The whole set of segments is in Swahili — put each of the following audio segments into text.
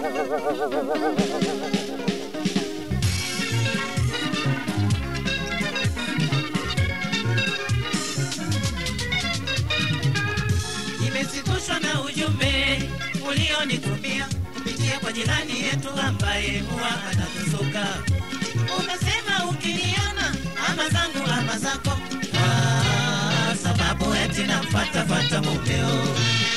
Nimesitushwa na ujumbe ulionitumia kupitia kwa jirani yetu ambaye huwa anatusuka. Umesema ukiniona ama zangu ama zako, sababu eti namfuata mumeo.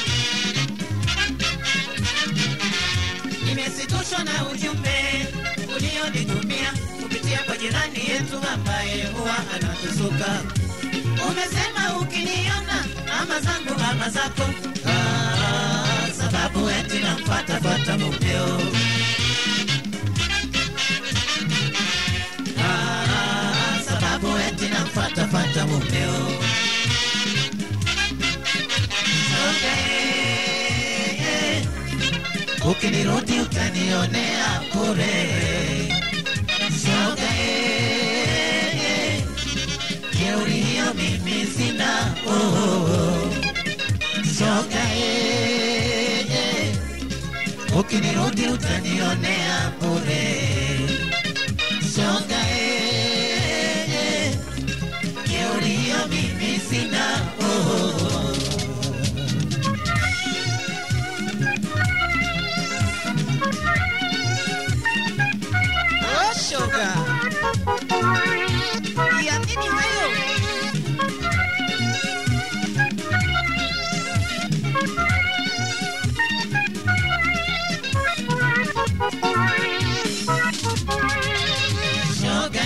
Nimesitushwa na ujumbe ulionitumia kupitia kwa jirani yetu ambaye huwa anatusuka. Umesema ukiniona ama zangu ama zako, sababu eti namfuata mumeo. Sababu eti namfuata mumeo. Okay. Ukinirudi utanionea bure. Okay. Jeuri hiyo mimi sina. Okay. Ukinirudi utanionea bure. Okay. Jeuri hiyo mimi sina. Shoga, ya nini hayo? Shoga,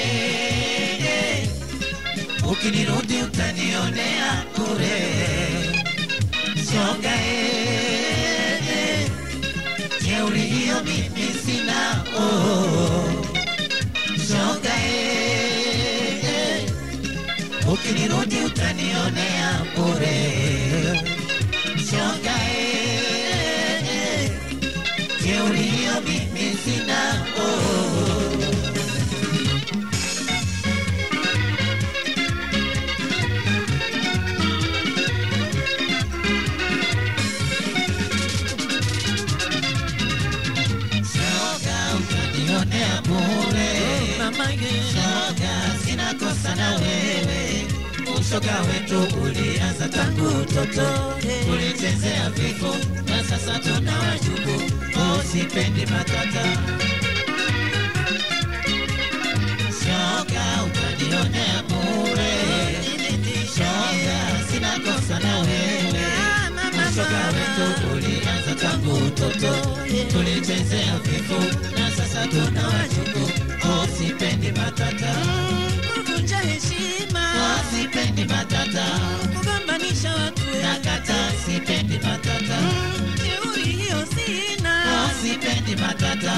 ukinirudi utanionea bure. Shoga, jeuri hiyo mimi sina. Shoga, ukinirudi utanionea bure. Shoga, jeuri hiyo mimi sina. Utanionea bure. Shoga, sina kosa na wewe. Ushoga wetu ulianza tangu utoto. Tulichezea vifo na sasa tuna wajubu. Sipendi matata. Shoga, utanionea bure. Shoga, sina kosa na wewe. Ushoga wetu ulianza tangu utoto. Tulichezea vifo na sasa tuna wajubu. Sipendi matata. Kuvunja heshima. Sipendi matata. Kugombanisha watu. Nakata, sipendi matata. Jeuri hiyo sina. Sipendi matata.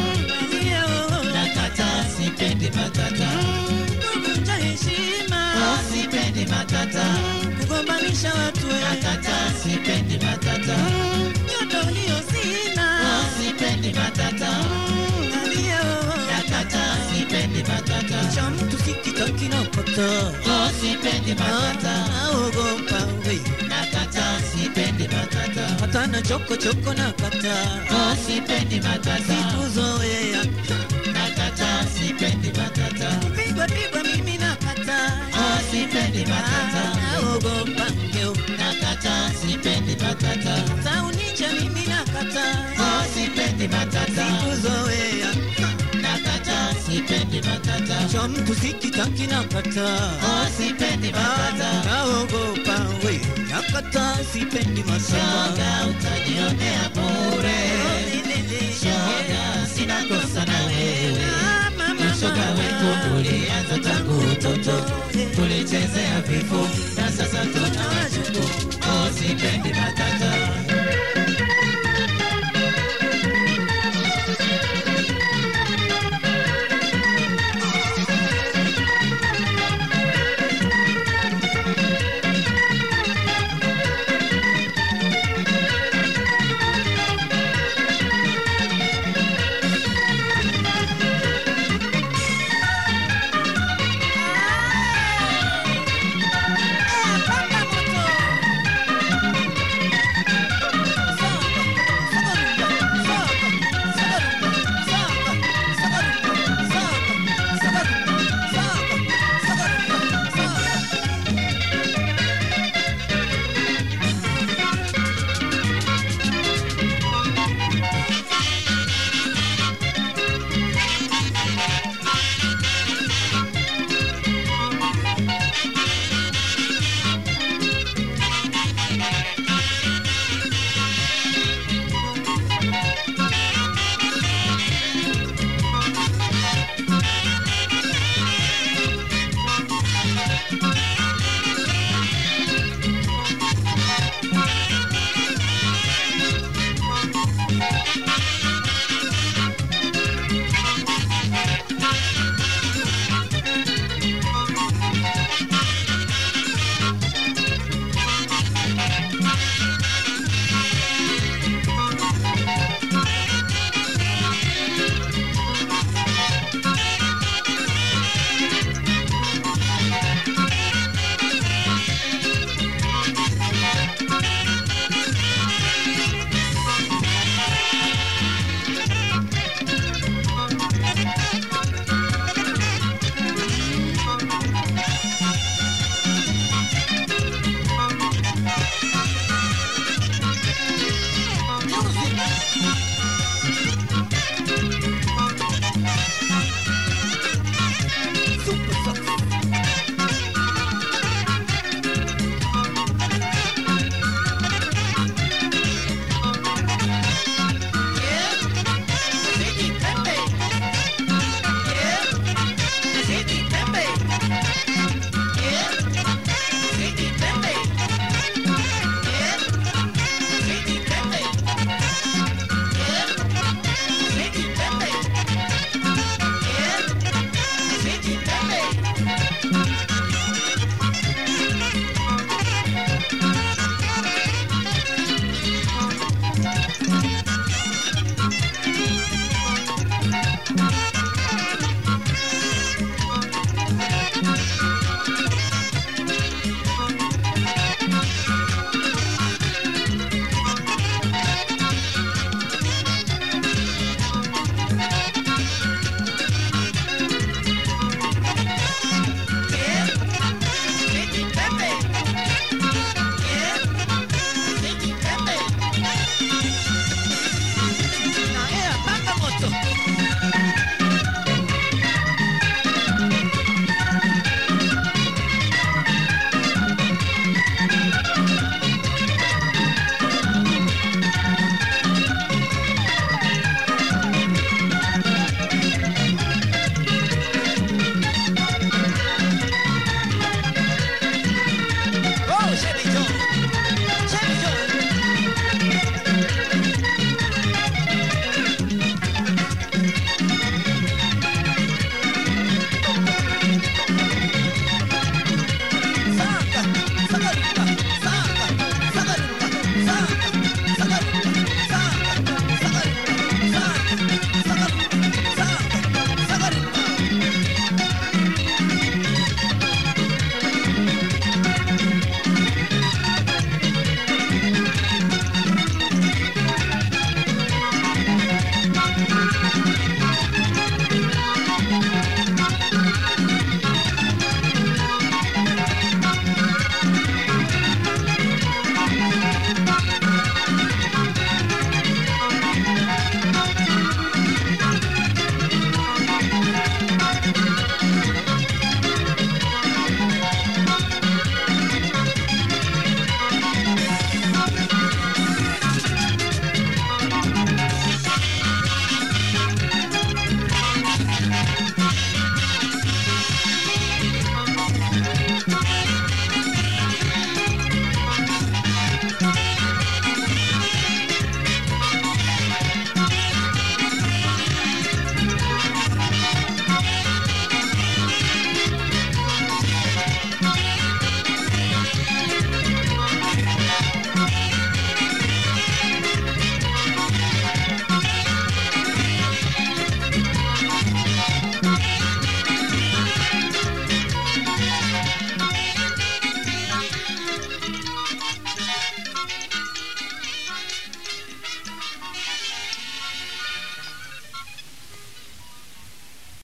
Nakata, sipendi matata. Kuvunja heshima. Sipendi matata. Kugombanisha watu. Nakata, sipendi matata. Joto hiyo sina. Sipendi matata. Nakata, sipendi matata. Cha mtu sikitaki na pata. Sipendi matata. Naogopa we. Nakata, sipendi matata. Hata na choko nakata. Sipendi matata. Sikuzoea. Nakata, sipendi matata. Pigwa mimi nakata. Sipendi matata. Naogopa ngeo. Nakata, sipendi matata. Taunicha mimi nakata. Sipendi matata. Sikuzoea. Nakata, sipendi matata. Cha mtu sikitaki nakata. Sipendi matata. Naogopa we. Nakata, sipendi matata. Shoga, utanionea bure. Shoga, sina kosa na wewe. Ushoga wetu ulianza tangu utoto. Tulichezea vifo na sasa tuna wajubu. Sipendi matata. Music.